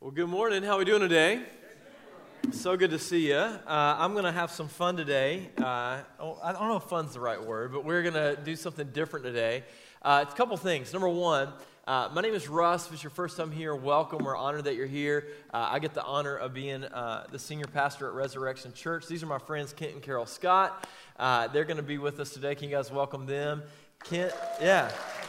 Well, good morning. How are we doing today? So good to see you. I'm going to have some fun today. I don't know if fun's the right word, but we're going to do something different today. It's a couple things. Number one, my name is Russ. If it's your first time here, welcome. We're honored that you're here. I get the honor of being the senior pastor at Resurrection Church. These are my friends, Kent and Carol Scott. They're going to be with us today. Can you guys welcome them? Kent, yeah.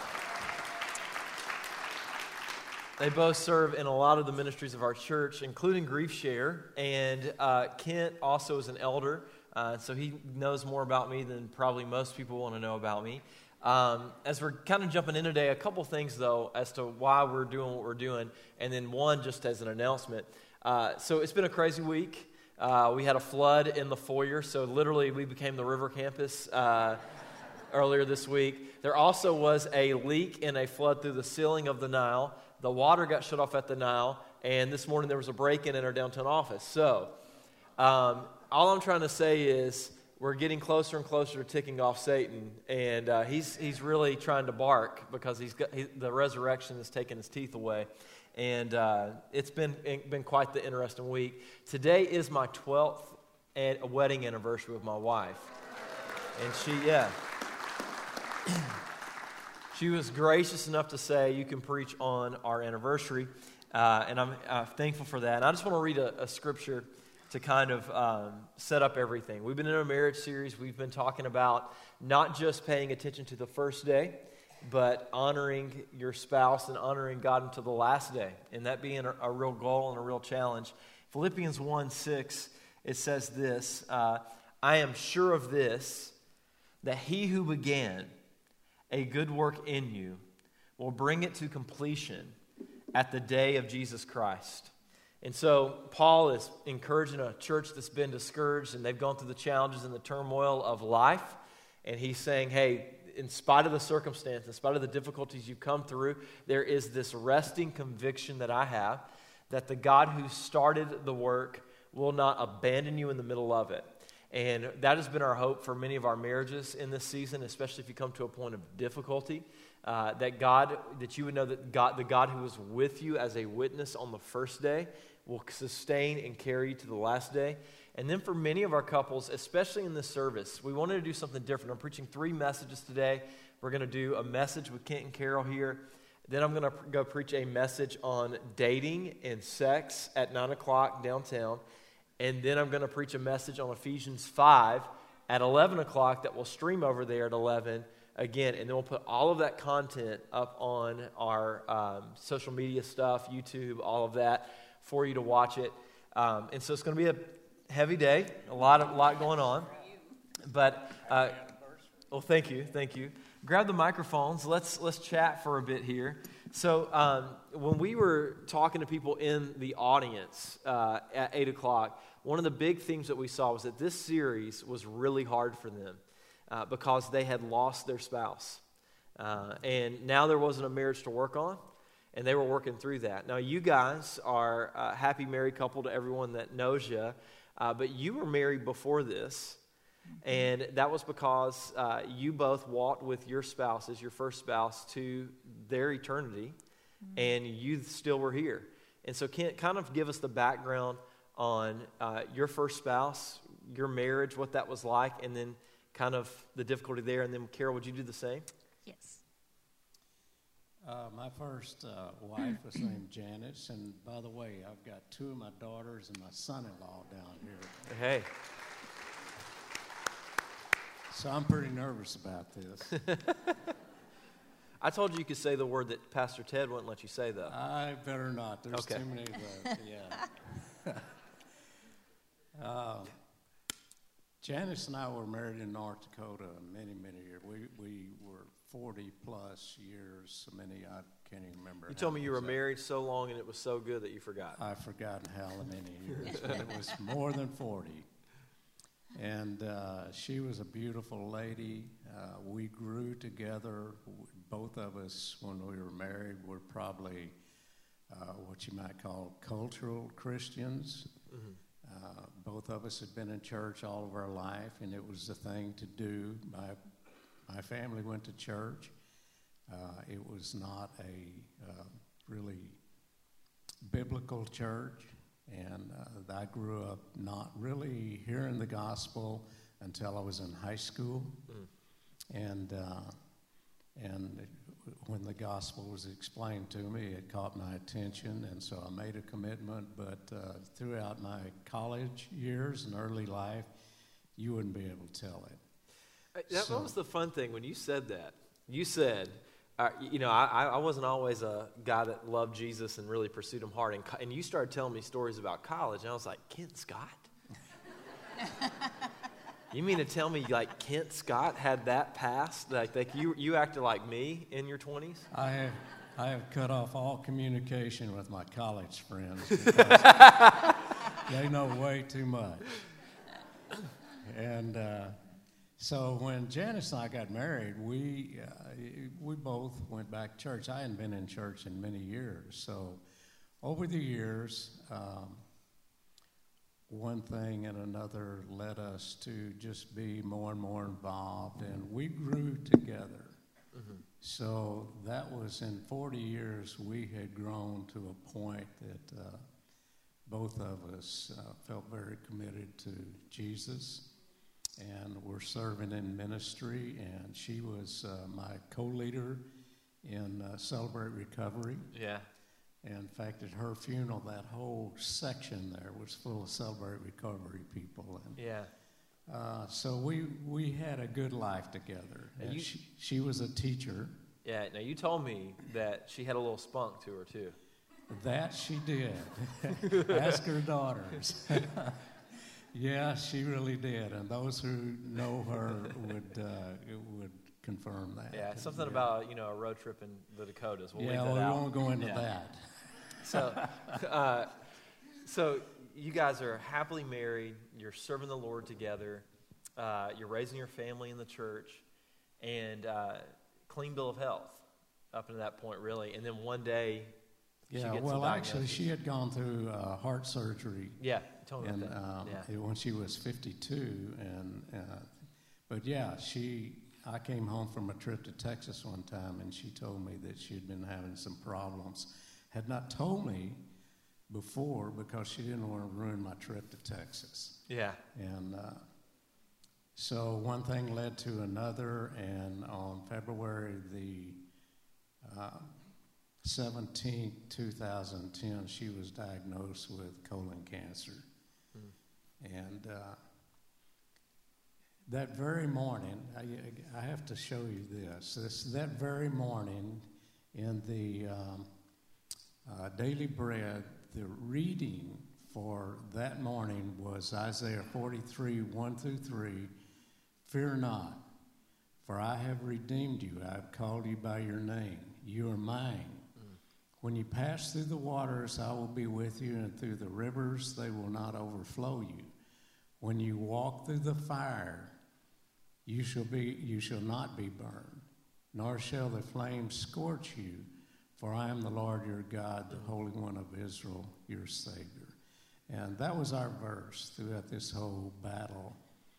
They both serve in a lot of the ministries of our church, including Grief Share, and Kent also is an elder, so he knows more about me than probably most people want to know about me. As we're kind of jumping in today, a couple things, though, as to why we're doing what we're doing, and then one just as an announcement. So it's been a crazy week. We had a flood in the foyer, so literally we became the River Campus earlier this week. There also was a leak and a flood through the ceiling of the Nile. The water got shut off at the Nile, and this morning there was a break-in in our downtown office. So all I'm trying to say is we're getting closer and closer to ticking off Satan, and he's really trying to bark because the resurrection has taken his teeth away. And it's been quite the interesting week. Today is my 12th wedding anniversary with my wife. And she was gracious enough to say, you can preach on our anniversary, and I'm thankful for that. And I just want to read a scripture to kind of set up everything. We've been in a marriage series. We've been talking about not just paying attention to the first day, but honoring your spouse and honoring God until the last day, and that being a real goal and a real challenge. Philippians 1:6, it says this, I am sure of this, that he who began a good work in you will bring it to completion at the day of Jesus Christ. And so Paul is encouraging a church that's been discouraged and they've gone through the challenges and the turmoil of life. And he's saying, hey, in spite of the circumstance, in spite of the difficulties you've come through, there is this resting conviction that I have that the God who started the work will not abandon you in the middle of it. And that has been our hope for many of our marriages in this season, especially if you come to a point of difficulty, that you would know that the God who was with you as a witness on the first day will sustain and carry you to the last day. And then for many of our couples, especially in this service, we wanted to do something different. I'm preaching 3 messages today. We're going to do a message with Kent and Carol here. Then I'm going to go preach a message on dating and sex at 9 o'clock downtown. And then I'm going to preach a message on Ephesians 5 at 11 o'clock that will stream over there at 11 again. And then we'll put all of that content up on our social media stuff, YouTube, all of that for you to watch it. And so it's going to be a heavy day, a lot going on. But, well, thank you. Grab the microphones. Let's chat for a bit here. So when we were talking to people in the audience at 8 o'clock, one of the big themes that we saw was that this series was really hard for them because they had lost their spouse. And now there wasn't a marriage to work on, and they were working through that. Now, you guys are a happy married couple to everyone that knows you, but you were married before this. And that was because you both walked with your spouses, your first spouse, to their eternity, and you still were here. And so Kent, kind of give us the background on your first spouse, your marriage, what that was like, and then kind of the difficulty there. And then, Carol, would you do the same? Yes. My first wife was named Janice, and by the way, I've got 2 of my daughters and my son-in-law down here. Hey. So I'm pretty nervous about this. I told you could say the word that Pastor Ted wouldn't let you say, though. I better not. There's okay. Too many of those. Yeah. Janice and I were married in North Dakota many years. We were 40-plus years. So many, I can't even remember. You told me you were married so long and it was so good that you forgot. I've forgotten how many years, but it was more than 40. And she was a beautiful lady. We grew together. Both of us, when we were married, were probably what you might call cultural Christians. Mm-hmm. Both of us had been in church all of our life, and it was the thing to do. My family went to church. It was not a really biblical church, and I grew up not really hearing the gospel until I was in high school. And when the gospel was explained to me, it caught my attention, and so I made a commitment. But throughout my college years and early life, you wouldn't be able to tell it. That was the fun thing when you said that. You said, I wasn't always a guy that loved Jesus and really pursued him hard. And you started telling me stories about college, and I was like, Kent Scott? You mean to tell me, like, Kent Scott had that past? Like you acted like me in your 20s? I have cut off all communication with my college friends because they know way too much. And so when Janice and I got married, we both went back to church. I hadn't been in church in many years. So over the years, one thing and another led us to just be more and more involved, and we grew together. Mm-hmm. So that was in 40 years, we had grown to a point that both of us felt very committed to Jesus, and were serving in ministry, and she was my co-leader in Celebrate Recovery. Yeah. And in fact, at her funeral, that whole section there was full of Celebrate Recovery people. And, yeah. So we had a good life together. And she was a teacher. Yeah. Now, you told me that she had a little spunk to her, too. That she did. Ask her daughters. Yeah, she really did. And those who know her would confirm that. Yeah, something about, a road trip in the Dakotas. We'll leave that we out. won't go into that. So you guys are happily married. You're serving the Lord together. You're raising your family in the church, and clean bill of health up to that point, really. And then one day, she gets actually, she had gone through heart surgery. Yeah, told me about that. When she was 52, but yeah, I came home from a trip to Texas one time, and she told me that she had been having some problems. Had not told me before because she didn't want to ruin my trip to Texas. Yeah. And so one thing led to another, and on February the 17th, 2010, she was diagnosed with colon cancer. And that very morning, I have to show you this. That very morning in the Daily Bread, the reading for that morning was Isaiah 43, 1 through 3. Fear not, for I have redeemed you. I have called you by your name. You are mine. When you pass through the waters, I will be with you, and through the rivers, they will not overflow you. When you walk through the fire, you shall not be burned, nor shall the flames scorch you, for I am the Lord your God, the Holy One of Israel, your Savior. And that was our verse throughout this whole battle.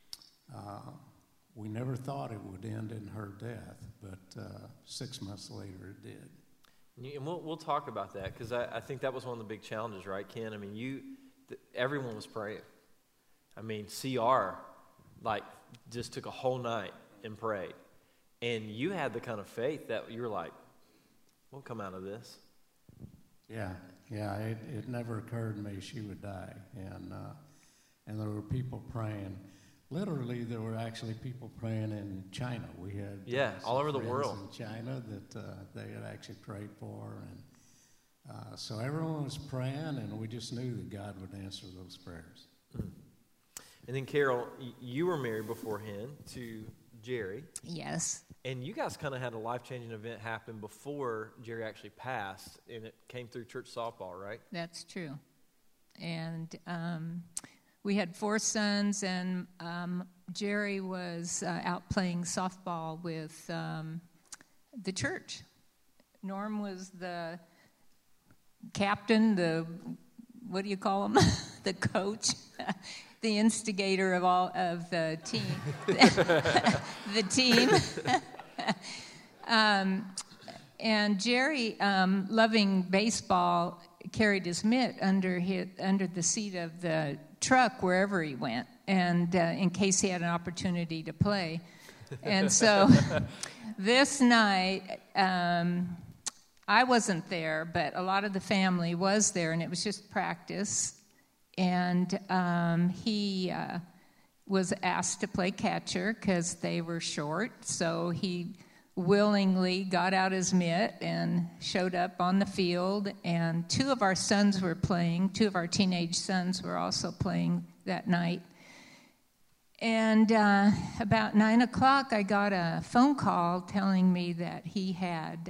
We never thought it would end in her death, but 6 months later it did. And we'll talk about that, because I think that was one of the big challenges, right, Ken? I mean, everyone was praying. I mean, CR, just took a whole night and prayed. And you had the kind of faith that you were like, we'll come out of this. Yeah, it never occurred to me she would die. And there were people praying. Literally, there were actually people praying in China. We had all over the world in China that they had actually prayed for, and so everyone was praying, and we just knew that God would answer those prayers. Mm-hmm. And then, Carol, you were married beforehand to Jerry. Yes. And you guys kind of had a life-changing event happen before Jerry actually passed, and it came through church softball, right? That's true. And we had 4 sons, and Jerry was out playing softball with the church. Norm was the captain, what do you call him? The coach, the instigator of the team. The team. And Jerry, loving baseball, carried his mitt under the seat of the truck wherever he went, and in case he had an opportunity to play. And so this night, I wasn't there, but a lot of the family was there, and it was just practice. And he was asked to play catcher because they were short, so he willingly got out his mitt and showed up on the field. And two of our sons were playing. Two of our teenage sons were also playing that night. And about 9 o'clock, I got a phone call telling me that he had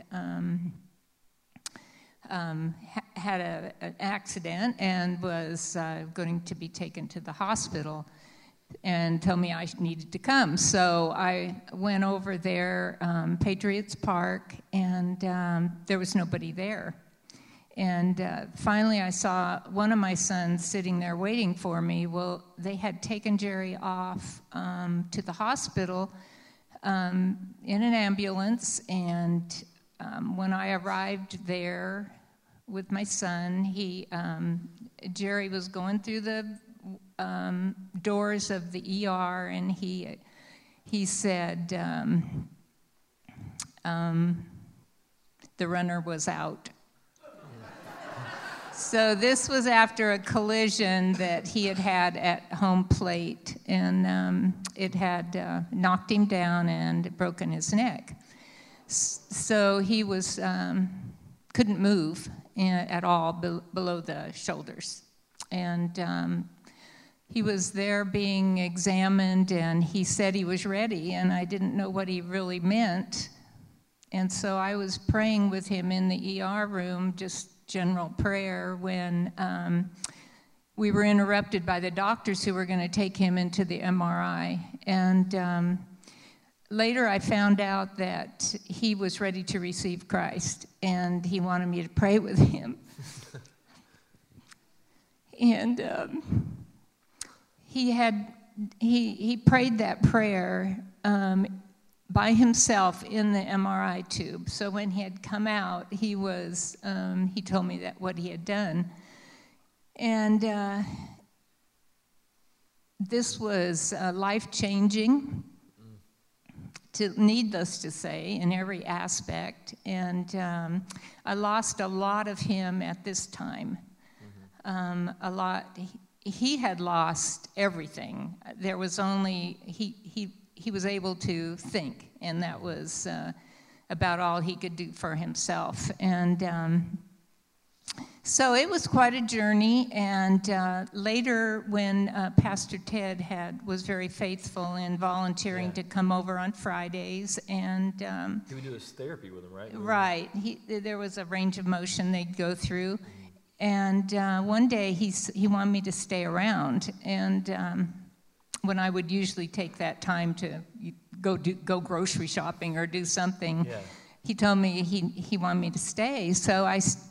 had an accident and was going to be taken to the hospital, and told me I needed to come. So I went over there, Patriots Park, and there was nobody there. And finally I saw one of my sons sitting there waiting for me. Well, they had taken Jerry off to the hospital in an ambulance, and when I arrived there with my son, Jerry was going through the doors of the ER, and he said the runner was out. So this was after a collision that he had at home plate, and it had knocked him down and broken his neck. So he was couldn't move at all below the shoulders, and he was there being examined, and he said he was ready, and I didn't know what he really meant. And so I was praying with him in the ER room, just general prayer, when we were interrupted by the doctors who were going to take him into the MRI. And later I found out that he was ready to receive Christ, and he wanted me to pray with him. And he prayed that prayer by himself in the MRI tube. So when he had come out, he told me that what he had done. And this was life-changing, needless to say, in every aspect. And I lost a lot of him at this time. A lot. He had lost everything. There was only, he was able to think, and that was about all he could do for himself. And so it was quite a journey. And later, when Pastor Ted was very faithful in volunteering to come over on Fridays, and he would do his therapy with him, right? Right. There was a range of motion they'd go through. And one day he wanted me to stay around, and when I would usually take that time to go grocery shopping or do something, he told me he wanted me to stay. So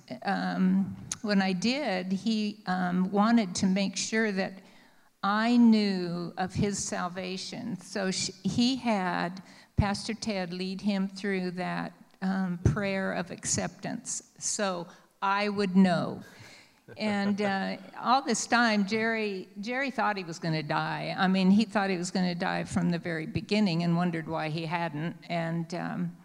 when I did, he wanted to make sure that I knew of his salvation. So he had Pastor Ted lead him through that prayer of acceptance, so I would know. And all this time, Jerry thought he was going to die. I mean, he thought he was going to die from the very beginning and wondered why he hadn't. And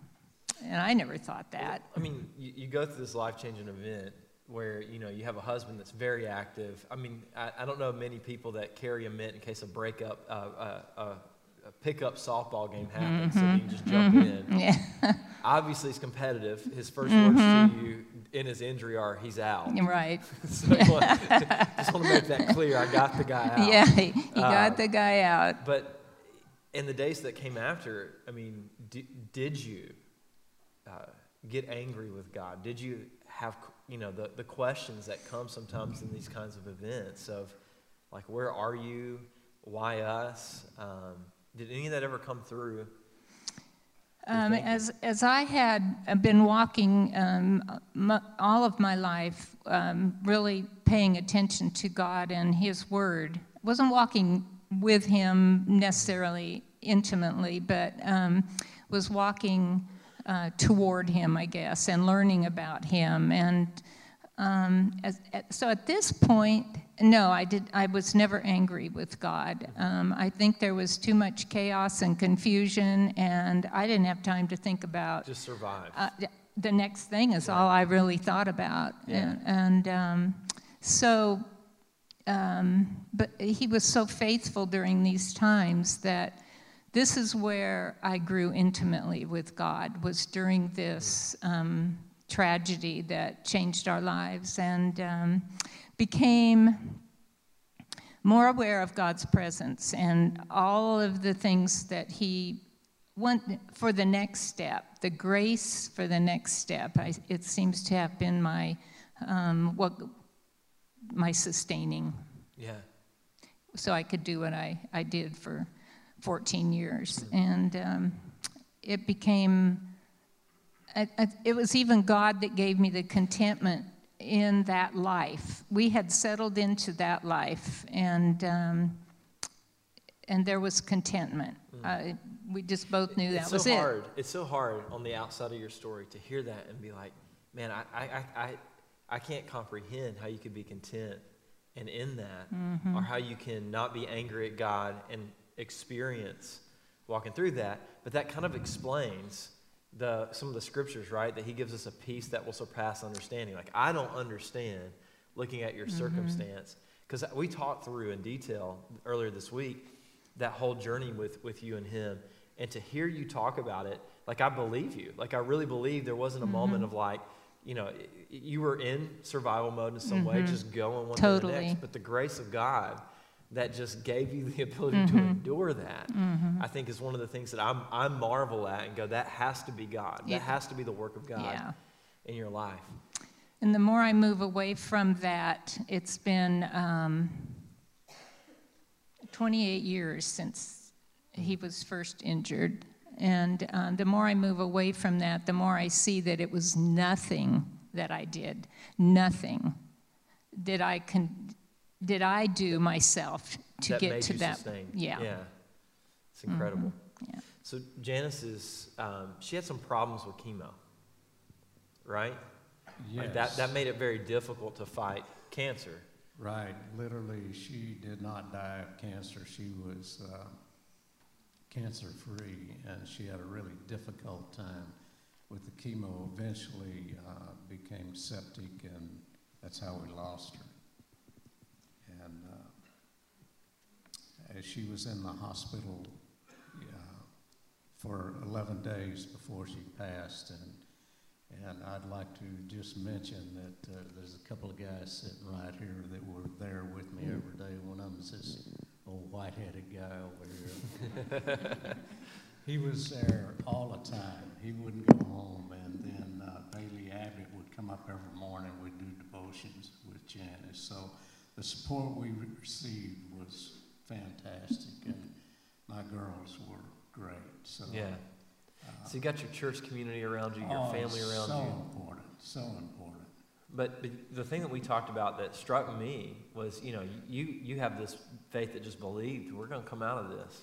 I never thought that. Well, I mean, you go through this life-changing event where, you have a husband that's very active. I mean, I don't know many people that carry a mitt in case a breakup, a pickup softball game happens, so you can just jump in. Yeah. Obviously, it's competitive. His first words to you in his injury are, "He's out." Right. So just want to make that clear. I got the guy out. Yeah, he got the guy out. But in the days that came after, I mean, did you get angry with God? Did you have, the questions that come sometimes in these kinds of events of, like, where are you? Why us? Did any of that ever come through? As I had been walking all of my life, really paying attention to God and His Word, wasn't walking with Him necessarily intimately, but was walking toward Him, I guess, and learning about Him. And So at this point, no, I was never angry with God. I think there was too much chaos and confusion, and I didn't have time to think about. Just survive. The next thing is all I really thought about, but he was so faithful during these times that this is where I grew intimately with God, was during this tragedy that changed our lives, and became more aware of God's presence and all of the things that he want for the next step, the grace for the next step. It seems to have been my sustaining. Yeah. So I could do what I did for 14 years. And it became, it was even God that gave me the contentment in that life. We had settled into that life, and there was contentment. We just both knew that was it. It's so hard on the outside of your story to hear that and be like, man, I can't comprehend how you could be content and in that, or how you can not be angry at God and experience walking through that. But that kind of explains some of the scriptures, right? That he gives us a peace that will surpass understanding. Like, I don't understand looking at your circumstance, because we talked through in detail earlier this week that whole journey with you and him, and to hear you talk about it, like, I believe you. Like, I really believe there wasn't a moment of like, you know, you were in survival mode in some way, just going one to the next, but the grace of God that just gave you the ability to endure that, I think is one of the things that I marvel at and go, that has to be God. That has to be the work of God in your life. And the more I move away from that, it's been 28 years since he was first injured. And the more I move away from that, the more I see that it was nothing that I did. Nothing did I do myself to that get made to you that. Sustained. Yeah. It's incredible. Yeah. So Janice she had some problems with chemo, right? Yes. Like that made it very difficult to fight cancer. Right. Literally, she did not die of cancer. She was cancer-free, and she had a really difficult time with the chemo. Eventually became septic, and that's how we lost her. And as she was in the hospital for 11 days before she passed, and I'd like to just mention that there's a couple of guys sitting right here that were there with me every day. One of them is this old white-headed guy over here. He was there all the time. He wouldn't go home, and then Bailey Abbott would come up every morning. We'd do devotions with Janice. So the support we received was fantastic, and my girls were great. So so you got your church community around you, your family around you. So important. But the thing that we talked about that struck me was, you know, you have this faith that just believed we're going to come out of this.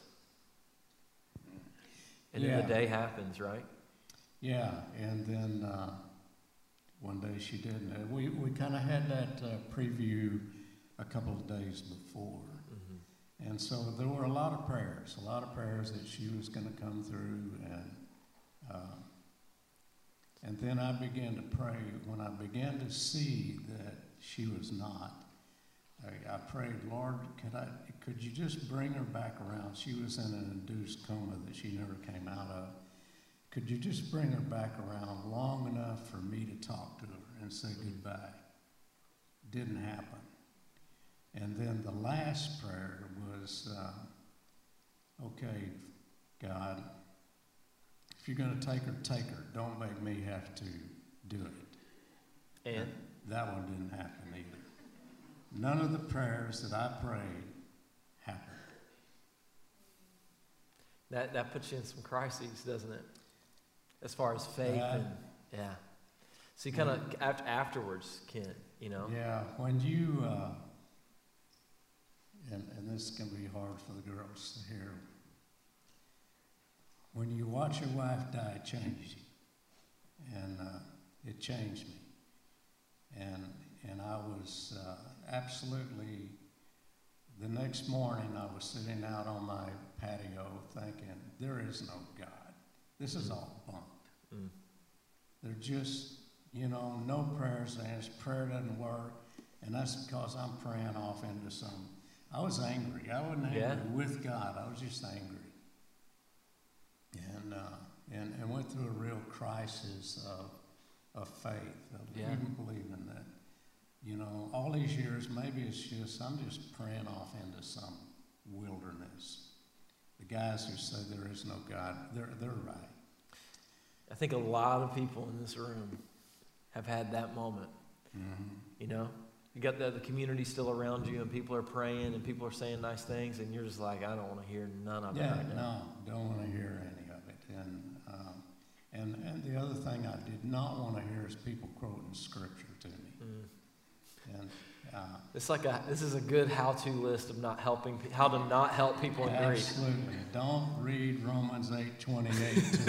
And then the day happens, right? Yeah, and then one day she didn't. We kind of had that preview a couple of days before. And so there were a lot of prayers that she was going to come through. And then I began to pray. When I began to see that she was not, I prayed, Lord, could you just bring her back around? She was in an induced coma that she never came out of. Could you just bring her back around long enough for me to talk to her and say goodbye? Didn't happen. And then the last prayer was, okay, God, if you're going to take her, take her. Don't make me have to do it. And that one didn't happen either. None of the prayers that I prayed happened. That puts you in some crises, doesn't it? As far as faith So you kind of afterwards, Kent, you know. Yeah, when you and this can be hard for the girls to hear. When you watch your wife die, it changes you. And it changed me. And And I was absolutely, the next morning I was sitting out on my patio thinking, there is no God. This is all bunk. Mm. They're just, no prayers answered. Prayer doesn't work. And that's because I'm praying off into some. I was angry. I wasn't angry with God. I was just angry. And went through a real crisis of faith, of even believing that, all these years, maybe it's just, I'm just praying off into some wilderness. The guys who say there is no God, they're right. I think a lot of people in this room have had that moment. Mm-hmm. You got the community still around you, and people are praying, and people are saying nice things, and you're just like, I don't want to hear none of it right now. No, don't want to hear any of it. And the other thing I did not want to hear is people quoting scripture to me. Mm. And it's like this is a good how-to list of how to not help people in grief. Absolutely. Don't read Romans 8:28 to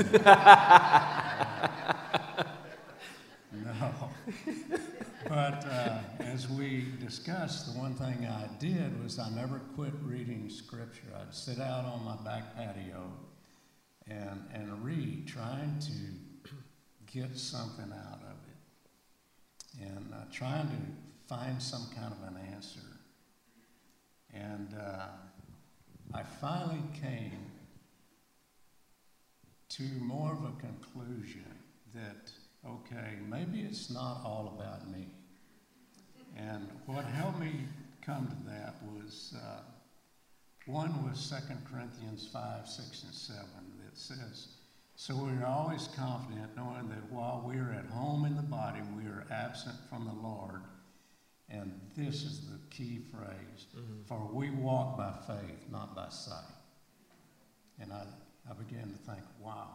me. No. But as we discussed, the one thing I did was I never quit reading scripture. I'd sit out on my back patio and read, trying to get something out of it, and trying to find some kind of an answer. And I finally came to more of a conclusion that, okay, maybe it's not all about me. And what helped me come to that was, one was 2 Corinthians 5, 6, and 7 that says, so we are always confident knowing that while we are at home in the body, we are absent from the Lord. And this is the key phrase, for we walk by faith, not by sight. And I began to think, wow,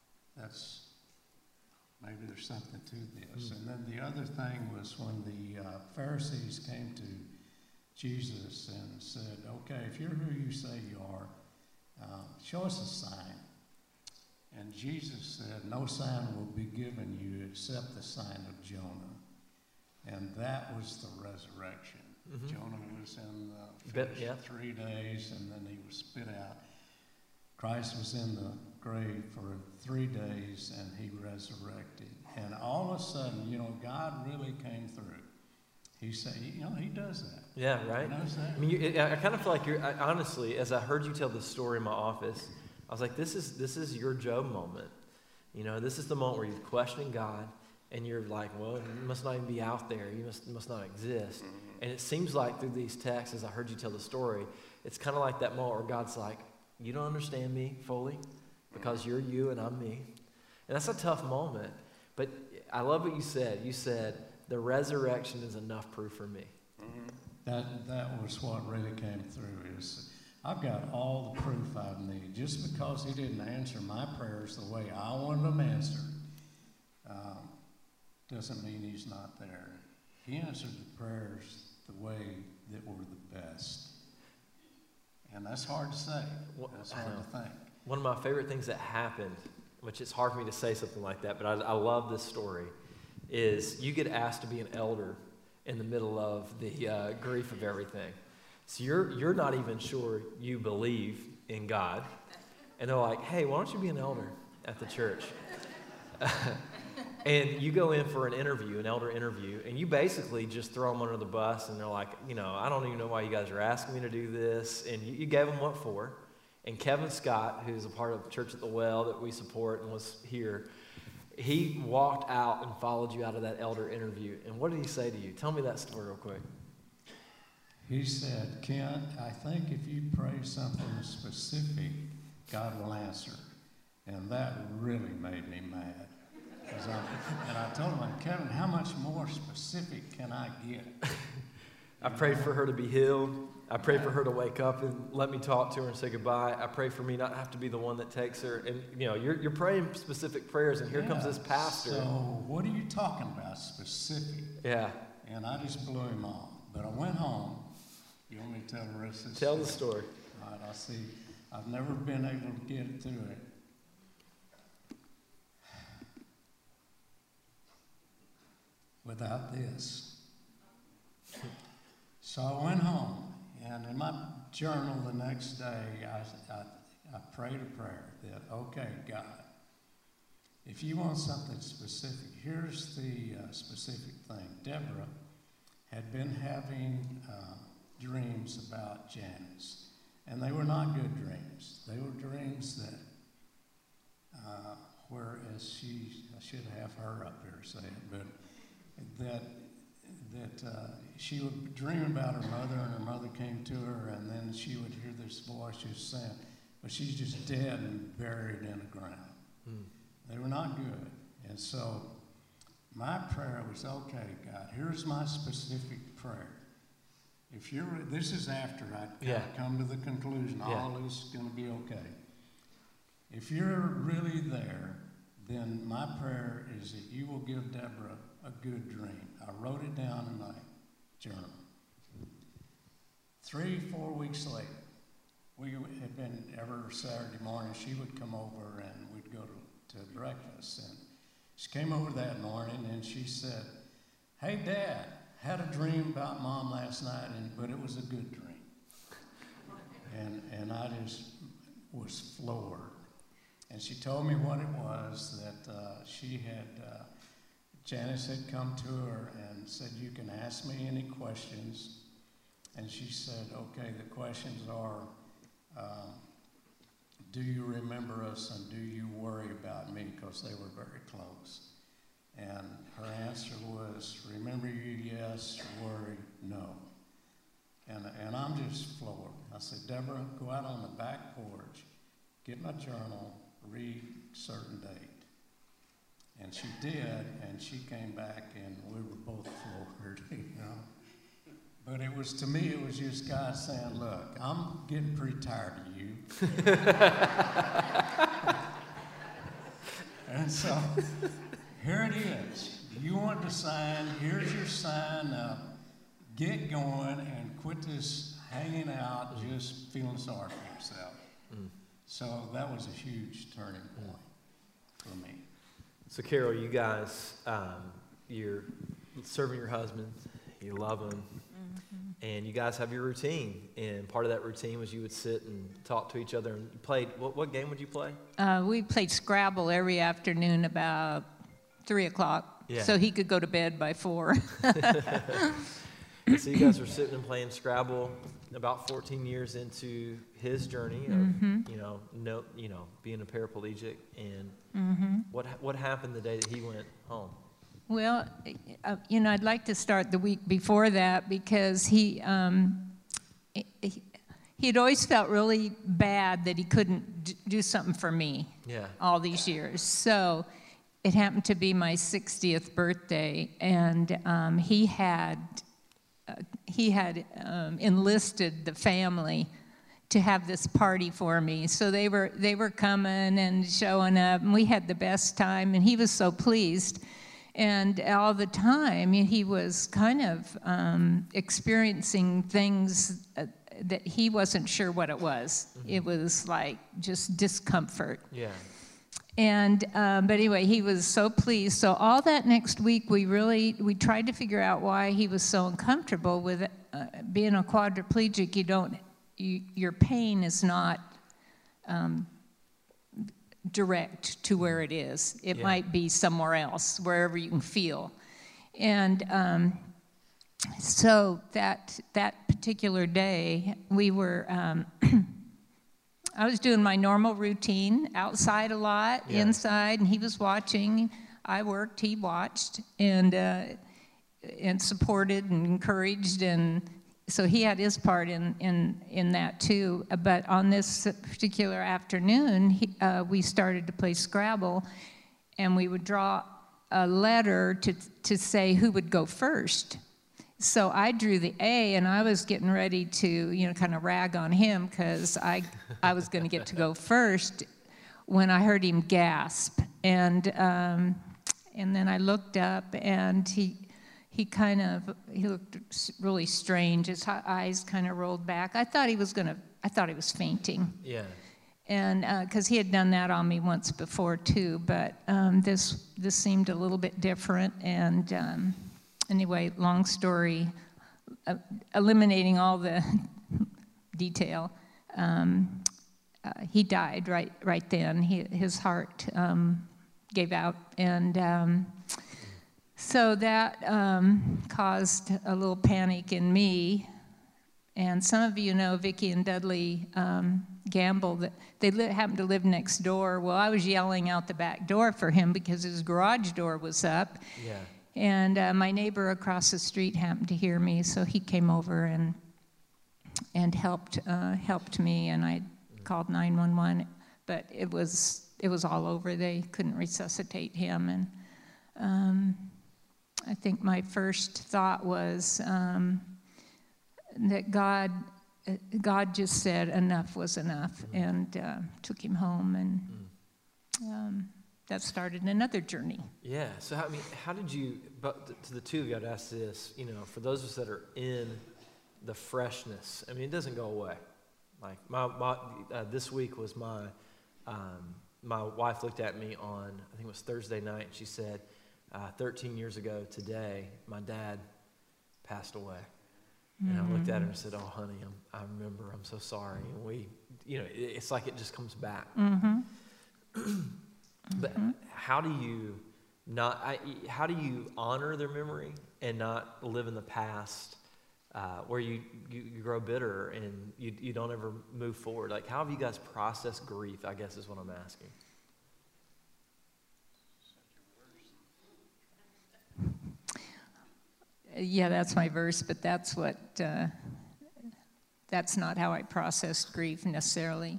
maybe there's something to this. And then the other thing was when the Pharisees came to Jesus and said, okay, if you're who you say you are, show us a sign. And Jesus said, no sign will be given you except the sign of Jonah. And that was the resurrection. Mm-hmm. Jonah was in the fish 3 days, and then he was spit out. Christ was in the grave for 3 days, and he resurrected. And all of a sudden, God really came through. He said, he does that. Yeah, right? He does that. I mean, I kind of feel like honestly, as I heard you tell this story in my office, I was like, this is your Job moment. This is the moment where you're questioning God, and you're like, well, you must not even be out there. You must not exist. Mm-hmm. And it seems like through these texts, as I heard you tell the story, it's kind of like that moment where God's like, you don't understand me fully because you're you and I'm me. And that's a tough moment. But I love what you said. You said, the resurrection is enough proof for me. Mm-hmm. That was what really came through. Is I've got all the proof I need. Just because he didn't answer my prayers the way I wanted them answered, doesn't mean he's not there. He answered the prayers the way that were the best. And that's hard to say. That's hard to think. One of my favorite things that happened, which it's hard for me to say something like that, but I love this story, is you get asked to be an elder in the middle of the grief of everything. So you're not even sure you believe in God. And they're like, hey, why don't you be an elder at the church? And you go in for an elder interview, and you basically just throw them under the bus, and they're like, I don't even know why you guys are asking me to do this. And you gave them what for. And Kevin Scott, who's a part of Church at the Well that we support and was here, he walked out and followed you out of that elder interview. And what did he say to you? Tell me that story real quick. He said, Kent, I think if you pray something specific, God will answer. And that really made me mad. And I told him, Kevin, how much more specific can I get? I prayed for her to be healed. I prayed for her to wake up and let me talk to her and say goodbye. I pray for me not have to be the one that takes her. And, you're praying specific prayers, and here comes this pastor. So what are you talking about, specific? Yeah. And I just blew him off. But I went home. You want me to tell the rest of the story? Tell the story. All right, I'll see. I've never been able to get through it. without this. So I went home, and in my journal the next day, I prayed a prayer that, okay, God, if you want something specific, here's the specific thing. Deborah had been having dreams about Janice, and they were not good dreams. They were dreams that, whereas I should have her up here say it, but that she would dream about her mother, and her mother came to her, and then she would hear this voice just saying, but she's just dead and buried in the ground. Mm. They were not good. And so my prayer was, okay, God, here's my specific prayer. If you're, this is after I come to the conclusion, all is going to be okay. If you're really there, then my prayer is that you will give Deborah a good dream. I wrote it down in my journal. 3-4 weeks later, we had been every Saturday morning, she would come over and we'd go to breakfast. And she came over that morning and she said, hey, Dad, had a dream about Mom last night, but it was a good dream. And I just was floored. And she told me what it was, that Janice had come to her and said, you can ask me any questions. And she said, okay, the questions are, do you remember us and do you worry about me? Because they were very close. And her answer was, remember you, yes, worry, no. And I'm just floored. I said, Deborah, go out on the back porch, get my journal, read certain date. And she did, and she came back, and we were both floored, you know. But it was, to me, it was just God saying, look, I'm getting pretty tired of you. And so, here it is. You want to sign, here's your sign. Get going and quit this hanging out, just feeling sorry for yourself. Mm. So that was a huge turning point for me. So, Carol, you guys, you're serving your husband, you love him, and you guys have your routine. And part of that routine was you would sit and talk to each other. And you played, what game would you play? We played Scrabble every afternoon about 3 o'clock, so he could go to bed by 4. So you guys were sitting and playing Scrabble about 14 years into his journey of, being a paraplegic. And what happened the day that he went home? Well, I'd like to start the week before that because he had always felt really bad that he couldn't do something for me all these years. So it happened to be my 60th birthday, and he had enlisted the family to have this party for me. So they were coming and showing up, and we had the best time, and he was so pleased. And all the time, he was kind of experiencing things that he wasn't sure what it was. Mm-hmm. It was like just discomfort. Yeah. And but anyway, he was so pleased. So all that next week, we tried to figure out why he was so uncomfortable with being a quadriplegic. Your pain is not direct to where it is. It might be somewhere else, wherever you can feel. And so that particular day, we were. I was doing my normal routine, outside a lot, inside, and he was watching. I worked, he watched, and supported and encouraged, and so he had his part in that too. But on this particular afternoon, we started to play Scrabble, and we would draw a letter to say who would go first. So I drew the A, and I was getting ready to, kind of rag on him because I was going to get to go first when I heard him gasp. And then I looked up, and he looked really strange. His eyes kind of rolled back. I thought he was fainting. Yeah. And because he had done that on me once before too, but this seemed a little bit different. And anyway, long story eliminating all the detail, he died right then. His heart gave out, and so that caused a little panic in me. And some of you know Vicki and Dudley Gamble, that they happened to live next door. Well, I was yelling out the back door for him because his garage door was up. Yeah. And my neighbor across the street happened to hear me, so he came over and helped me, and I called 911. But it was all over. They couldn't resuscitate him, and I think my first thought was that God just said enough was enough, and took him home, and that started another journey. Yeah. So, how did you? But to the two of you, I'd ask this. For those of us that are in the freshness, it doesn't go away. Like my this week was my wife looked at me on, I think it was Thursday night, and she said, 13 years ago today, my dad passed away. And I looked at her and said, "Oh, honey, I remember. I'm so sorry." And we, it's like it just comes back. But how do you how do you honor their memory and not live in the past, where you grow bitter and you don't ever move forward? Like, how have you guys processed grief, I guess is what I'm asking. Yeah, that's my verse, but that's not how I processed grief necessarily.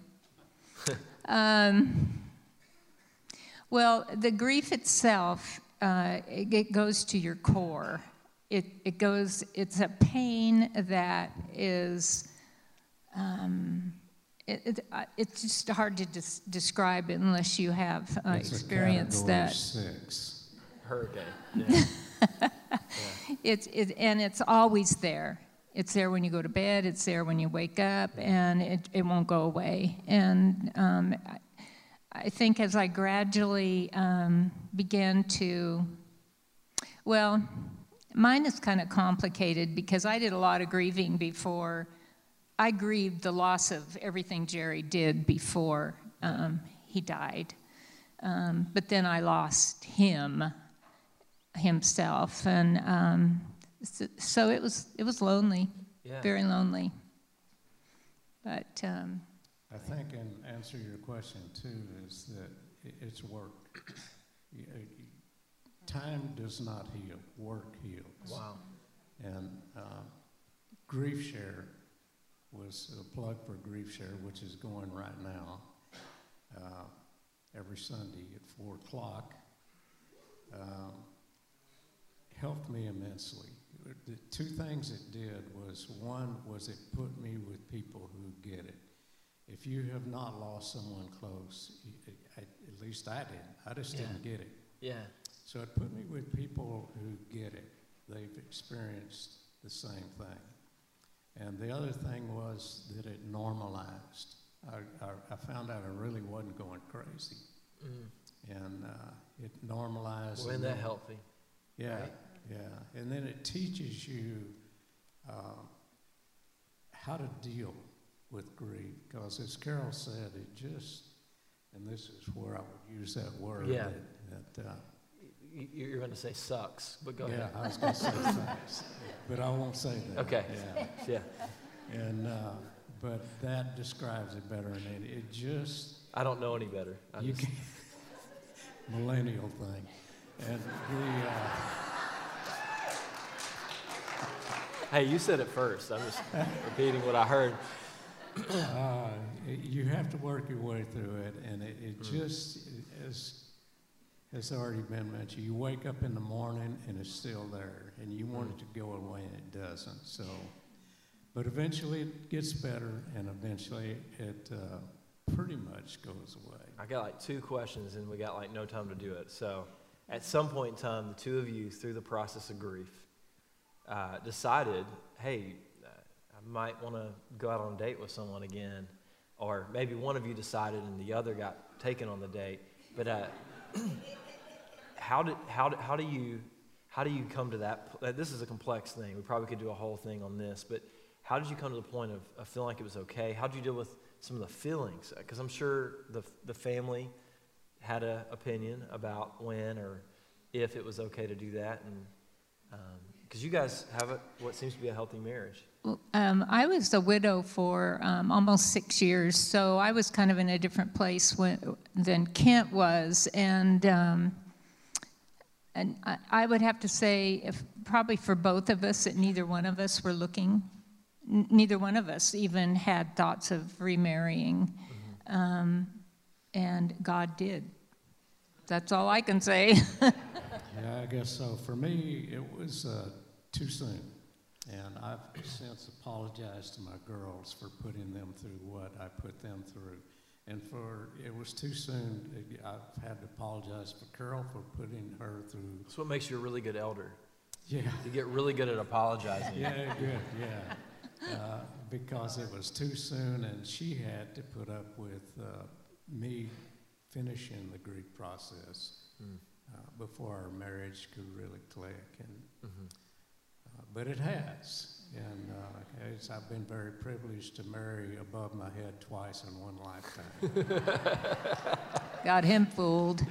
Well, the grief itself, it goes to your core. It's a pain that is, it's just hard to describe unless you have experienced that. 6. Hurricane. Yeah. And it's always there. It's there when you go to bed. It's there when you wake up, and it won't go away. And I think as I gradually began to, well, mine is kind of complicated because I did a lot of grieving before. I grieved the loss of everything Jerry did before he died. But then I lost himself, and so it was lonely, very lonely. But I think, in answer to your question too, is that it's work. Time does not heal; work heals. Wow. And Grief Share was a plug for Grief Share, which is going right now, every Sunday at 4:00. Helped me immensely. The two things it did was, one was it put me with people who get it. If you have not lost someone close, at least I did. I just didn't get it. Yeah. So it put me with people who get it. They've experienced the same thing. And the other thing was that it normalized. I found out I really wasn't going crazy. And it normalized. Well, isn't that healthy? Yeah, right? Yeah. And then it teaches you how to deal with grief. Because as Carol said, it just, and this is where I would use that word. Yeah. That you're going to say sucks, but go ahead. Yeah, I was going to say sucks, but I won't say that. Okay. Yeah. And but that describes it better, and it just. I don't know any better. Millennial thing, and the. Hey, you said it first. I'm just repeating what I heard. You have to work your way through it, and it just, as already been mentioned, you wake up in the morning and it's still there, and you want it to go away and it doesn't. So, but eventually it gets better, and eventually it pretty much goes away. I got like 2 questions, and we got like no time to do it. So, at some point in time, the two of you, through the process of grief, decided, hey, I might want to go out on a date with someone again, or maybe one of you decided and the other got taken on the date. But how do how do you come to that? This is a complex thing. We probably could do a whole thing on this, but how did you come to the point of feeling like it was okay? How did you deal with some of the feelings? Because I'm sure the family had an opinion about when or if it was okay to do that, and because you guys have what seems to be a healthy marriage. Well, I was a widow for almost 6 years, so I was kind of in a different place than Kent was, and I would have to say, probably for both of us, that neither one of us were looking. Neither one of us even had thoughts of remarrying, and God did. That's all I can say. Yeah, I guess so. For me, it was too soon, and I've since apologized to my girls for putting them through what I put them through. And it was too soon. I've had to apologize for Carol for putting her through. That's what makes you a really good elder. Yeah. You get really good at apologizing. Yeah, good, yeah. Because it was too soon, and she had to put up with me finishing the grief process before our marriage could really click. And but it has, and I've been very privileged to marry above my head twice in one lifetime. Got him fooled.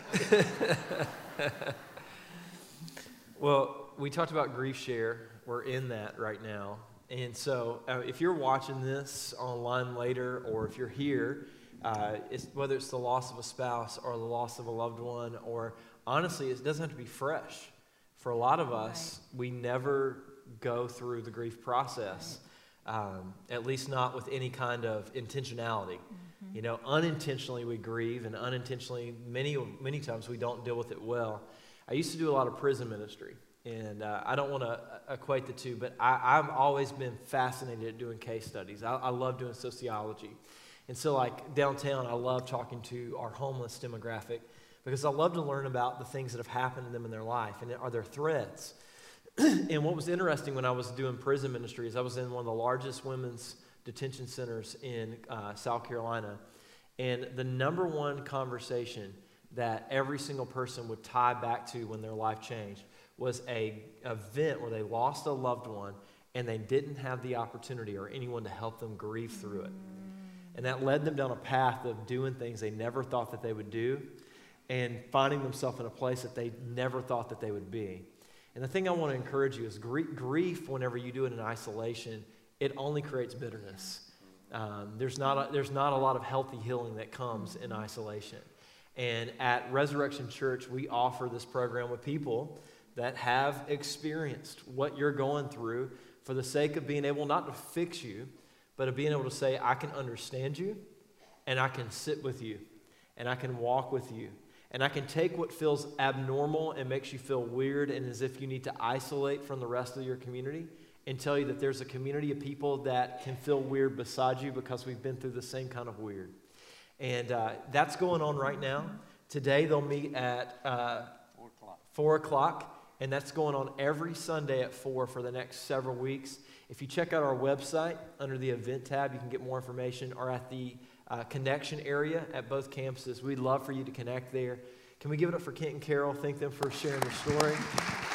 Well, we talked about Grief Share. We're in that right now. And so if you're watching this online later, or if you're here, whether it's the loss of a spouse or the loss of a loved one, or honestly, it doesn't have to be fresh. For a lot of us, we never go through the grief process, at least not with any kind of intentionality. You know, unintentionally we grieve, and unintentionally, many times we don't deal with it well. I used to do a lot of prison ministry. And I don't want to equate the two, but I've always been fascinated at doing case studies. I love doing sociology. And so like downtown, I love talking to our homeless demographic because I love to learn about the things that have happened to them in their life, and are there threads. And what was interesting when I was doing prison ministry is I was in one of the largest women's detention centers in South Carolina, and the number one conversation that every single person would tie back to when their life changed was an event where they lost a loved one and they didn't have the opportunity or anyone to help them grieve through it. And that led them down a path of doing things they never thought that they would do and finding themselves in a place that they never thought that they would be. And the thing I want to encourage you is grief, whenever you do it in isolation, it only creates bitterness. There's not a lot of healthy healing that comes in isolation. And at Resurrection Church, we offer this program with people that have experienced what you're going through for the sake of being able not to fix you, but of being able to say, I can understand you, and I can sit with you, and I can walk with you, and I can take what feels abnormal and makes you feel weird and as if you need to isolate from the rest of your community and tell you that there's a community of people that can feel weird beside you because we've been through the same kind of weird. And that's going on right now. Today they'll meet at 4 o'clock. And that's going on every Sunday at 4 for the next several weeks. If you check out our website under the event tab, you can get more information, or at the connection area at both campuses. We'd love for you to connect there. Can we give it up for Kent and Carol? Thank them for sharing their story.